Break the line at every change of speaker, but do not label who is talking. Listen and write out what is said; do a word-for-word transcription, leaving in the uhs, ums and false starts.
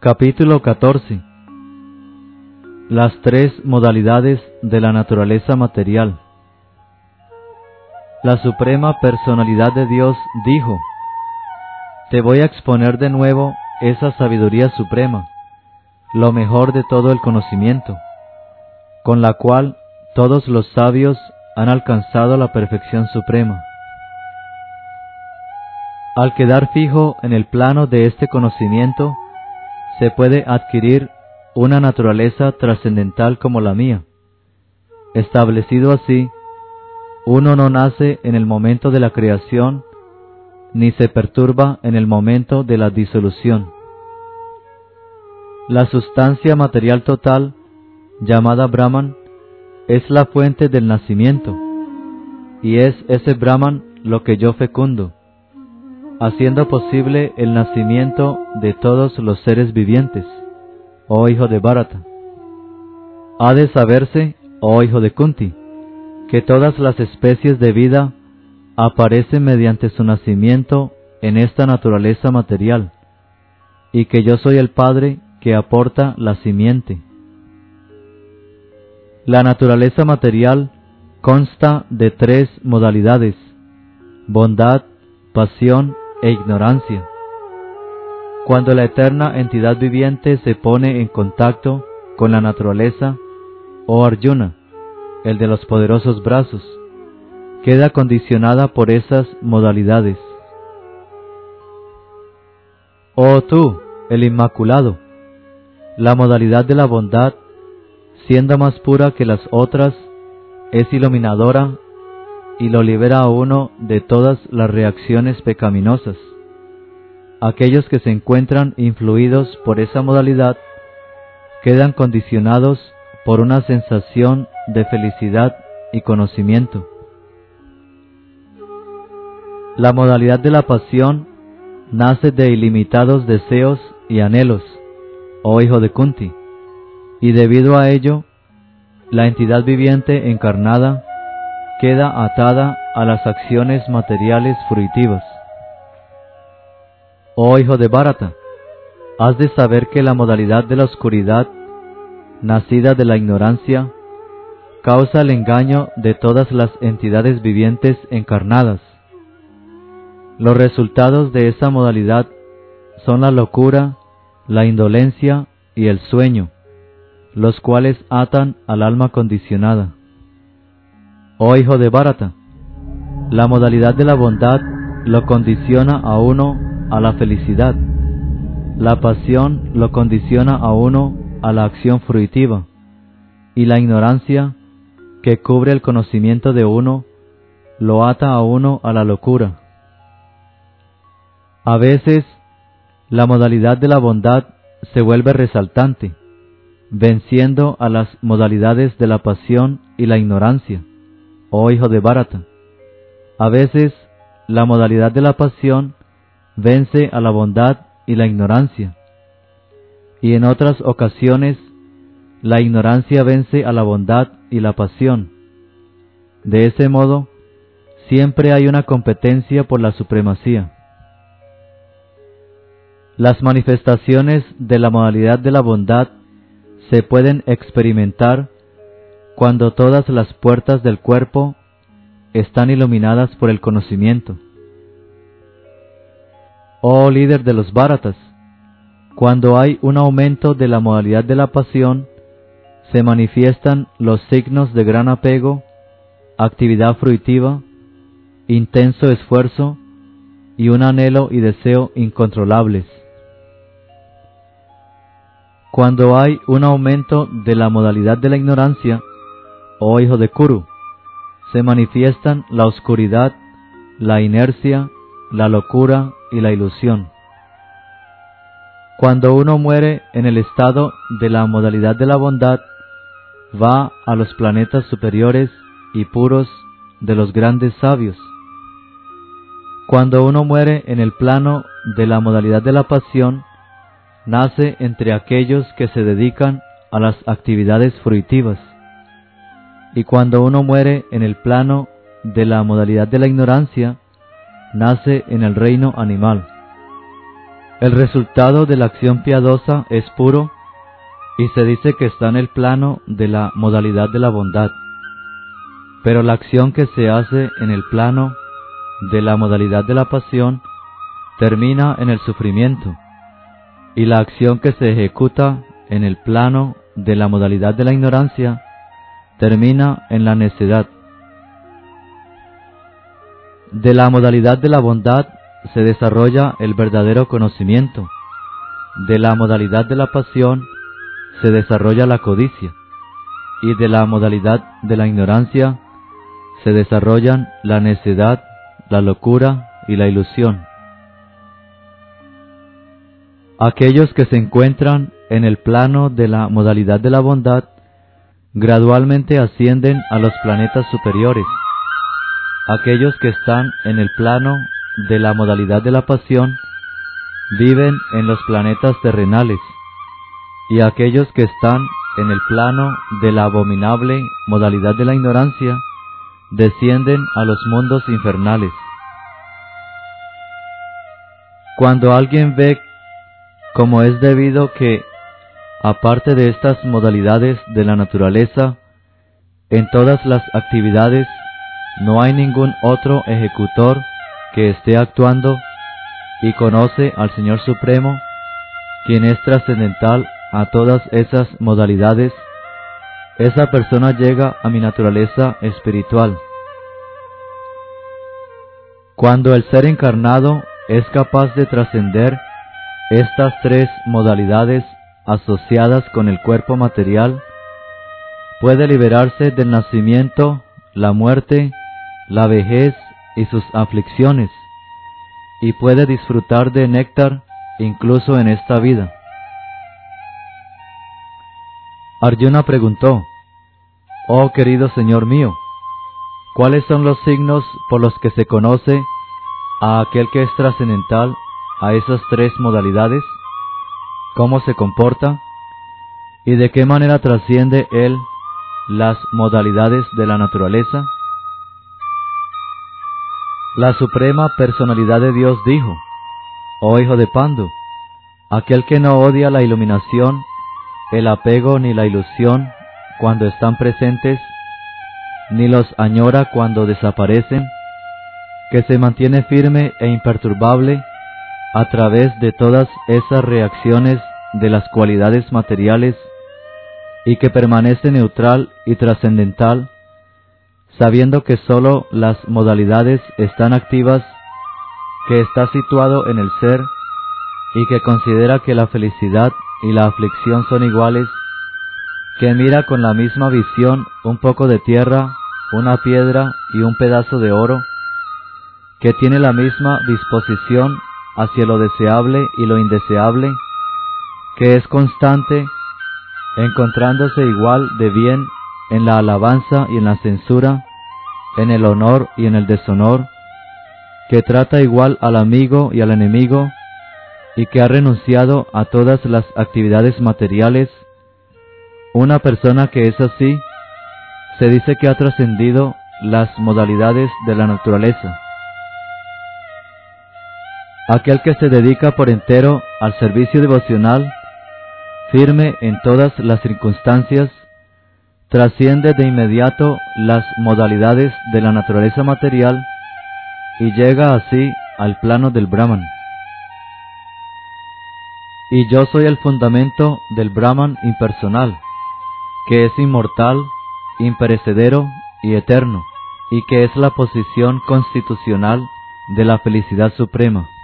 Capítulo catorce. Las tres modalidades de la naturaleza material. La Suprema Personalidad de Dios dijo: Te voy a exponer de nuevo esa sabiduría suprema, lo mejor de todo el conocimiento, con la cual todos los sabios han alcanzado la perfección suprema. Al quedar fijo en el plano de este conocimiento, se puede adquirir una naturaleza trascendental como la mía. Establecido así, uno no nace en el momento de la creación, ni se perturba en el momento de la disolución. La sustancia material total, llamada Brahman, es la fuente del nacimiento, y es ese Brahman lo que yo fecundo, haciendo posible el nacimiento de todos los seres vivientes, oh hijo de Bharata. Ha de saberse, oh hijo de Kunti, que todas las especies de vida aparecen mediante su nacimiento en esta naturaleza material, y que yo soy el Padre que aporta la simiente. La naturaleza material consta de tres modalidades: bondad, pasión e ignorancia. Cuando la eterna entidad viviente se pone en contacto con la naturaleza, oh Arjuna, el de los poderosos brazos, queda condicionada por esas modalidades. Oh tú, el Inmaculado, la modalidad de la bondad, siendo más pura que las otras, es iluminadora y lo libera a uno de todas las reacciones pecaminosas. Aquellos que se encuentran influidos por esa modalidad quedan condicionados por una sensación de felicidad y conocimiento. La modalidad de la pasión nace de ilimitados deseos y anhelos, oh hijo de Kunti, y debido a ello, la entidad viviente encarnada queda atada a las acciones materiales fruitivas. Oh hijo de Bharata, has de saber que la modalidad de la oscuridad, nacida de la ignorancia, causa el engaño de todas las entidades vivientes encarnadas. Los resultados de esa modalidad son la locura, la indolencia y el sueño, los cuales atan al alma condicionada. Oh hijo de Bharata, la modalidad de la bondad lo condiciona a uno a la felicidad, la pasión lo condiciona a uno a la acción fruitiva, y la ignorancia, que cubre el conocimiento de uno, lo ata a uno a la locura. A veces, la modalidad de la bondad se vuelve resaltante, venciendo a las modalidades de la pasión y la ignorancia, oh hijo de Bharata. A veces, la modalidad de la pasión vence a la bondad y la ignorancia, y en otras ocasiones, la ignorancia vence a la bondad y la pasión. De ese modo, siempre hay una competencia por la supremacía. Las manifestaciones de la modalidad de la bondad se pueden experimentar cuando todas las puertas del cuerpo están iluminadas por el conocimiento. Oh líder de los Bharatas, cuando hay un aumento de la modalidad de la pasión, se manifiestan los signos de gran apego, actividad fruitiva, intenso esfuerzo y un anhelo y deseo incontrolables. Cuando hay un aumento de la modalidad de la ignorancia, oh hijo de Kuru, se manifiestan la oscuridad, la inercia, la locura y la ilusión. Cuando uno muere en el estado de la modalidad de la bondad, va a los planetas superiores y puros de los grandes sabios. Cuando uno muere en el plano de la modalidad de la pasión, nace entre aquellos que se dedican a las actividades fruitivas. Y cuando uno muere en el plano de la modalidad de la ignorancia, nace en el reino animal. El resultado de la acción piadosa es puro y se dice que está en el plano de la modalidad de la bondad, pero la acción que se hace en el plano de la modalidad de la pasión termina en el sufrimiento, y la acción que se ejecuta en el plano de la modalidad de la ignorancia termina en la necedad. De la modalidad de la bondad se desarrolla el verdadero conocimiento, de la modalidad de la pasión se desarrolla la codicia, y de la modalidad de la ignorancia se desarrollan la necedad, la locura y la ilusión. Aquellos que se encuentran en el plano de la modalidad de la bondad gradualmente ascienden a los planetas superiores. Aquellos que están en el plano de la modalidad de la pasión viven en los planetas terrenales, y aquellos que están en el plano de la abominable modalidad de la ignorancia descienden a los mundos infernales. Cuando alguien ve como es debido que, aparte de estas modalidades de la naturaleza, en todas las actividades no hay ningún otro ejecutor que esté actuando, y conoce al Señor Supremo, quien es trascendental a todas esas modalidades, esa persona llega a mi naturaleza espiritual. Cuando el ser encarnado es capaz de trascender estas tres modalidades asociadas con el cuerpo material, puede liberarse del nacimiento, la muerte, la vejez y sus aflicciones, y puede disfrutar de néctar incluso en esta vida. Arjuna preguntó: Oh querido Señor mío, ¿cuáles son los signos por los que se conoce a aquel que es trascendental a esas tres modalidades? ¿Cómo se comporta? ¿Y de qué manera trasciende él las modalidades de la naturaleza? La Suprema Personalidad de Dios dijo: Oh hijo de Pandu, aquel que no odia la iluminación, el apego ni la ilusión cuando están presentes, ni los añora cuando desaparecen, que se mantiene firme e imperturbable a través de todas esas reacciones de las cualidades materiales, y que permanece neutral y trascendental, sabiendo que sólo las modalidades están activas, que está situado en el ser, y que considera que la felicidad y la aflicción son iguales, que mira con la misma visión un poco de tierra, una piedra y un pedazo de oro, que tiene la misma disposición hacia lo deseable y lo indeseable, que es constante, encontrándose igual de bien en la alabanza y en la censura, en el honor y en el deshonor, que trata igual al amigo y al enemigo, y que ha renunciado a todas las actividades materiales. Una persona que es así, se dice que ha trascendido las modalidades de la naturaleza. Aquel que se dedica por entero al servicio devocional, firme en todas las circunstancias, trasciende de inmediato las modalidades de la naturaleza material y llega así al plano del Brahman. Y yo soy el fundamento del Brahman impersonal, que es inmortal, imperecedero y eterno, y que es la posición constitucional de la felicidad suprema.